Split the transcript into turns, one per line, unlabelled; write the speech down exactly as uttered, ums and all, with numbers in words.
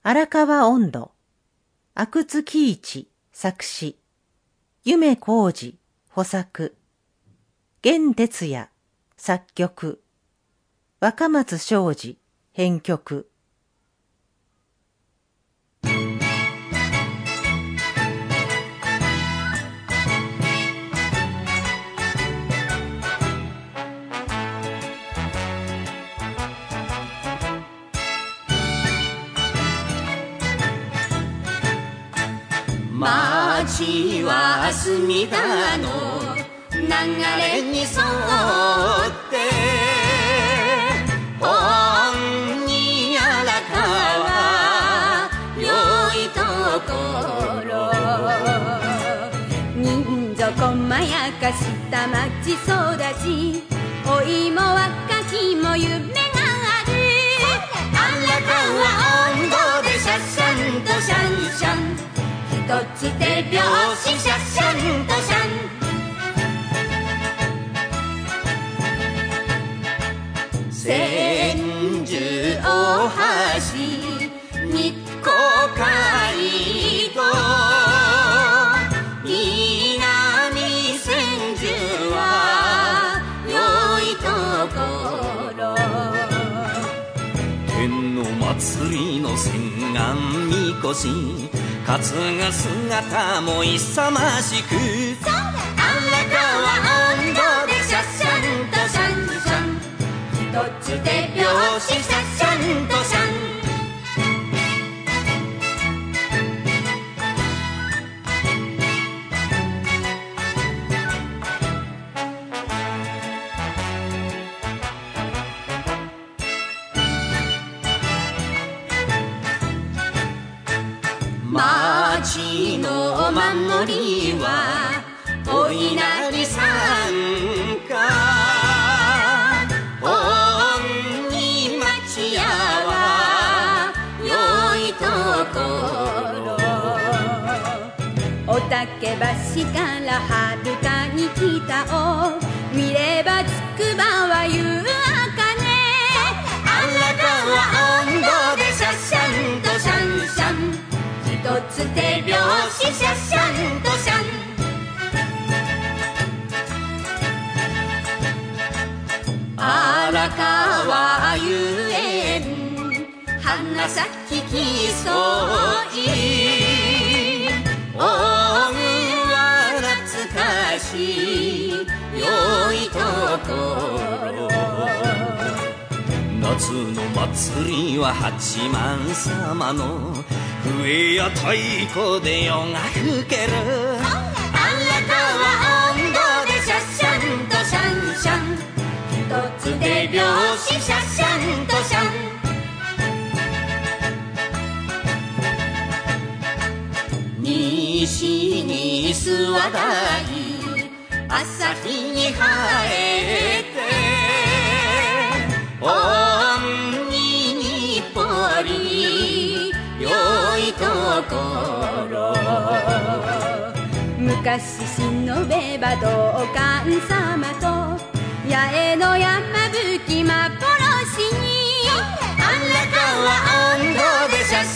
荒川音頭、阿久津喜一作詞、夢浩二補作、玄哲也作曲、若松昌司編曲。
街は隅田の流れに沿って本にあらかは良いところ人情細やかした町育ち老いも若きも夢があるあらかは温度でシャッシャンとシャンシャン一つ手拍子シャッシャンとシャン千住大橋日光街道南千住は良いところ天の祭りの千貫みこし担ぐ姿も勇ましくあらかは温度でシャッシャンとシャンシャン一つ手拍子シャッシャンとシャン町のお守りはお稲荷さんか本に町屋は良いところお竹橋からはるかに北を見ればつくばは夕あかねあらかは温度でシャッシャンとシャンシャン一つ手拍子シャッシャンとシャン荒川遊園花咲きそうい大具は懐かしい良いところ夏の祭りは八幡様の笛や太鼓で夜が更けるあらかは温度でシャッシャンとシャンシャン一つ手拍子シャッシャンとシャン西に諏訪台朝日に生えて本に日暮里良いところ昔忍べば道館様と八重の山吹幻にあらかは温度でシャッ